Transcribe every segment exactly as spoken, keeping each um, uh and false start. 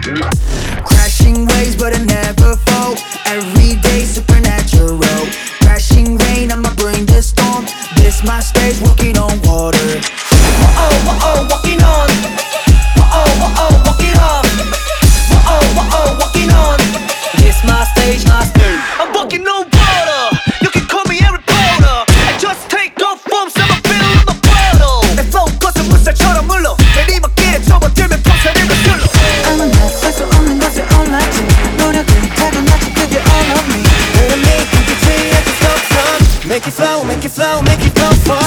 Crashing waves but I never fall. Every day supernatural. Crashing rain, I'ma bring the storm. This my stage, walking on water. Whoa, whoa, walking on. Whoa, whoa, walking on. Whoa, whoa, walking on. This my stage, my stage. I'm walking on water. You can call me Harry Potter. I just take off from some fill in the bottle. 내 flow 것은 물살처럼 물러. 내리막길에 접어들면 phong 살을 불러. I'm a mess, 할수 없는 것을 올랐지. 노력은 타고났지, 그게 all of me. Let me make it free at the stop sign. Make it flow, make it flow, make it go far.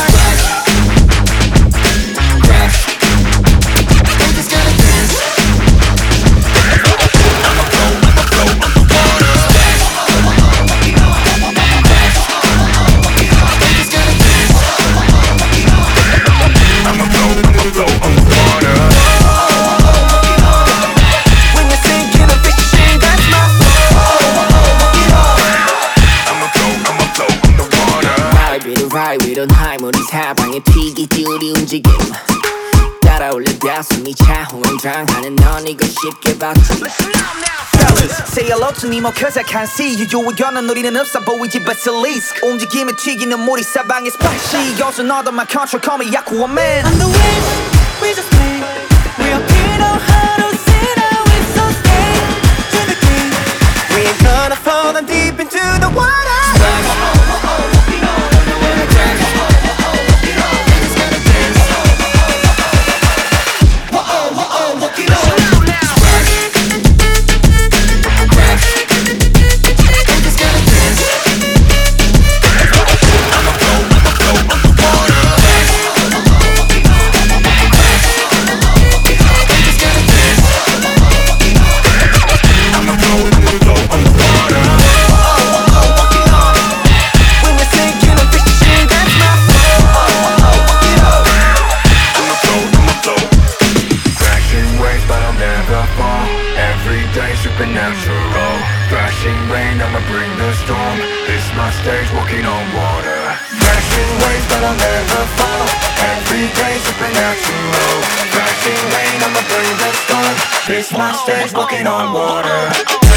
Ride with on high 머리 사방에 튀기기 우리 움직임 따라올려 가슴이 차후한장하는 넌 이거 쉽게 봤지. Fellas, say hello to me more cause I can't see you. 요의견은 우리는 없어 보이지 but at least 움직임에 튀기는 머리 사방에 스파시 여기서 너도 my control call me Aquaman. I'm the wind, we just play. We up here know how to say now it's so stay to the game. We ain't gonna fall down deep into the water. Supernatural, crashing rain, I'ma bring the storm. This my stage, walking on water. Crashing waves, but I'll never fall. Every day supernatural. Crashing rain, I'ma bring the storm. This my stage, walking on water.